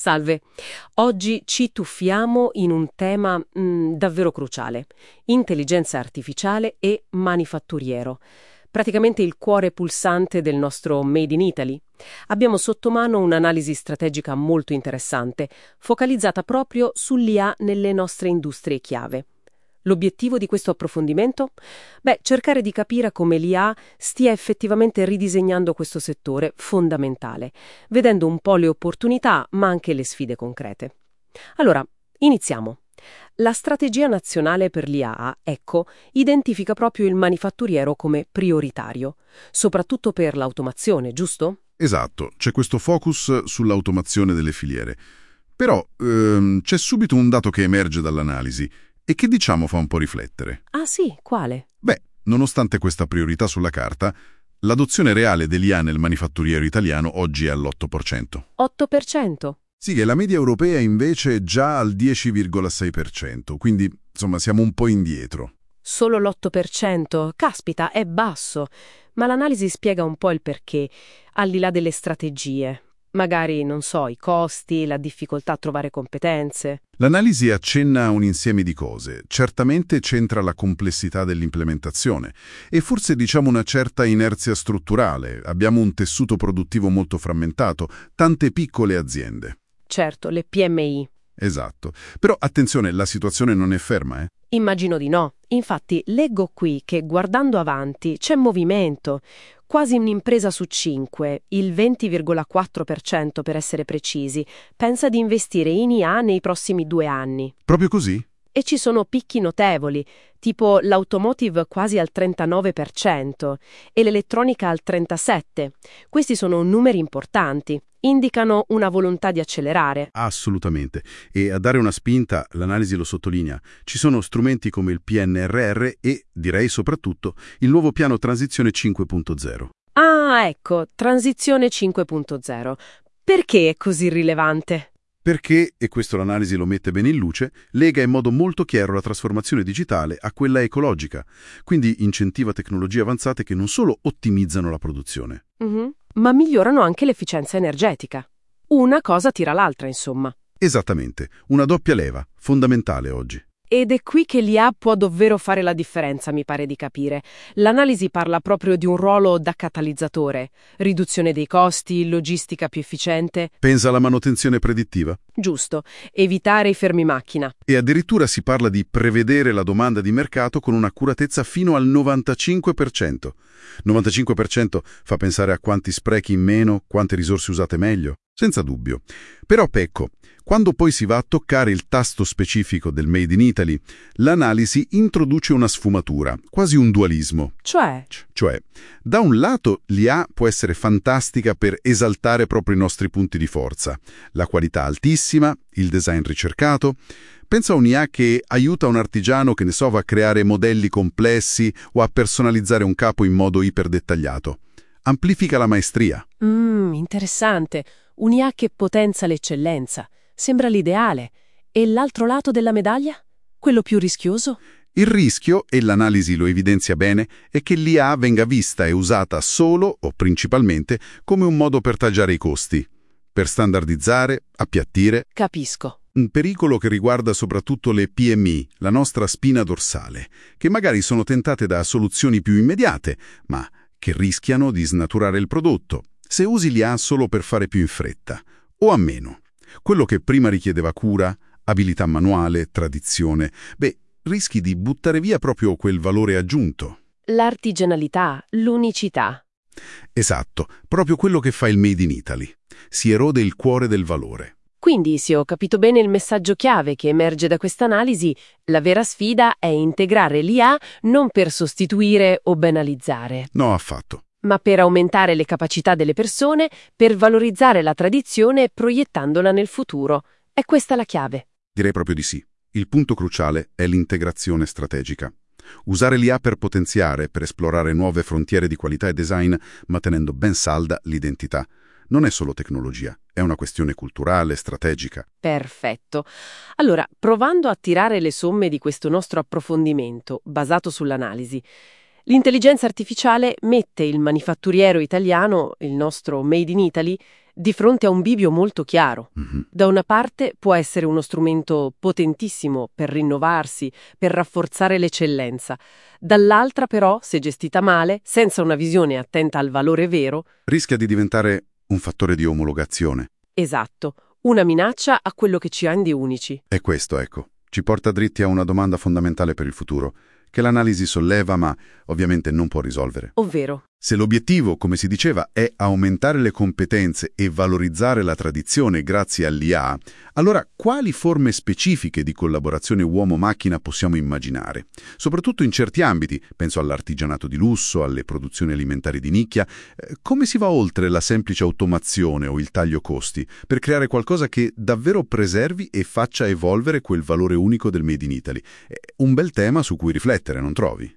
Salve, oggi ci tuffiamo in un tema davvero cruciale: intelligenza artificiale e manifatturiero. Praticamente il cuore pulsante del nostro Made in Italy. Abbiamo sotto mano un'analisi strategica molto interessante, focalizzata proprio sull'IA nelle nostre industrie chiave. L'obiettivo di questo approfondimento? Beh, cercare di capire come l'IA stia effettivamente ridisegnando questo settore fondamentale, vedendo un po' le opportunità, ma anche le sfide concrete. Allora, iniziamo. La strategia nazionale per l'IA, ecco, identifica proprio il manifatturiero come prioritario, soprattutto per l'automazione, giusto? Esatto, c'è questo focus sull'automazione delle filiere. Però c'è subito un dato che emerge dall'analisi e che diciamo fa un po' riflettere. Ah sì, quale? Beh, nonostante questa priorità sulla carta, l'adozione reale dell'IA nel manifatturiero italiano oggi è all'8%. 8%? Sì, e la media europea invece è già al 10,6%, quindi insomma siamo un po' indietro. Solo l'8%? Caspita, è basso. Ma l'analisi spiega un po' il perché, al di là delle strategie. Magari, non so, i costi, la difficoltà a trovare competenze. L'analisi accenna a un insieme di cose. Certamente c'entra la complessità dell'implementazione e forse diciamo una certa inerzia strutturale. Abbiamo un tessuto produttivo molto frammentato, tante piccole aziende. Certo, le PMI. Esatto. Però attenzione, la situazione non è ferma, Immagino di no. Infatti, leggo qui che guardando avanti c'è movimento. Quasi un'impresa su 5, il 20,4% per essere precisi, pensa di investire in IA nei prossimi 2 anni. Proprio così? E ci sono picchi notevoli, tipo l'automotive quasi al 39% e l'elettronica al 37%. Questi sono numeri importanti, indicano una volontà di accelerare. Assolutamente. E a dare una spinta, l'analisi lo sottolinea, ci sono strumenti come il PNRR e, direi soprattutto, il nuovo piano Transizione 5.0. Ah, ecco, Transizione 5.0. Perché è così rilevante? Perché, e questo l'analisi lo mette bene in luce, lega in modo molto chiaro la trasformazione digitale a quella ecologica, quindi incentiva tecnologie avanzate che non solo ottimizzano la produzione. Ma migliorano anche l'efficienza energetica. Una cosa tira l'altra, insomma. Esattamente, una doppia leva, fondamentale oggi. Ed è qui che l'IA può davvero fare la differenza, mi pare di capire. L'analisi parla proprio di un ruolo da catalizzatore, riduzione dei costi, logistica più efficiente. Pensa alla manutenzione predittiva. Giusto, evitare i fermi macchina. E addirittura si parla di prevedere la domanda di mercato con un'accuratezza fino al 95%. 95% fa pensare a quanti sprechi in meno, quante risorse usate meglio. Senza dubbio. Però Pecco, quando poi si va a toccare il tasto specifico del Made in Italy, l'analisi introduce una sfumatura, quasi un dualismo. Cioè, da un lato l'IA può essere fantastica per esaltare proprio i nostri punti di forza, la qualità altissima, il design ricercato. Pensa a un'IA che aiuta un artigiano, che ne so, a creare modelli complessi o a personalizzare un capo in modo iperdettagliato. Amplifica la maestria. interessante. Un'IA che potenza l'eccellenza. Sembra l'ideale. E l'altro lato della medaglia? Quello più rischioso? Il rischio, e l'analisi lo evidenzia bene, è che l'IA venga vista e usata solo o principalmente come un modo per tagliare i costi, per standardizzare, appiattire. Capisco. Un pericolo che riguarda soprattutto le PMI, la nostra spina dorsale, che magari sono tentate da soluzioni più immediate, ma che rischiano di snaturare il prodotto, se usi l'IA solo per fare più in fretta, o a meno. Quello che prima richiedeva cura, abilità manuale, tradizione, rischi di buttare via proprio quel valore aggiunto. L'artigianalità, l'unicità. Esatto, proprio quello che fa il Made in Italy. Si erode il cuore del valore. Quindi, se ho capito bene il messaggio chiave che emerge da questa analisi, la vera sfida è integrare l'IA non per sostituire o banalizzare, No, affatto. ma per aumentare le capacità delle persone, per valorizzare la tradizione proiettandola nel futuro. È questa la chiave. Direi proprio di sì. Il punto cruciale è l'integrazione strategica. Usare l'IA per potenziare, per esplorare nuove frontiere di qualità e design, ma tenendo ben salda l'identità. Non è solo tecnologia, è una questione culturale, strategica. Perfetto. Allora, provando a tirare le somme di questo nostro approfondimento, basato sull'analisi, l'intelligenza artificiale mette il manifatturiero italiano, il nostro Made in Italy, di fronte a un bivio molto chiaro. Mhm. Da una parte può essere uno strumento potentissimo per rinnovarsi, per rafforzare l'eccellenza. Dall'altra però, se gestita male, senza una visione attenta al valore vero, Rischia di diventare un fattore di omologazione. esatto, una minaccia a quello che ci rende unici. E questo, ecco, ci porta dritti a una domanda fondamentale per il futuro, che l'analisi solleva ma ovviamente non può risolvere. Ovvero, Se l'obiettivo, come si diceva, è aumentare le competenze e valorizzare la tradizione grazie all'IA, allora quali forme specifiche di collaborazione uomo-macchina possiamo immaginare? Soprattutto in certi ambiti, penso all'artigianato di lusso, alle produzioni alimentari di nicchia, come si va oltre la semplice automazione o il taglio costi per creare qualcosa che davvero preservi e faccia evolvere quel valore unico del Made in Italy? È un bel tema su cui riflettere, non trovi?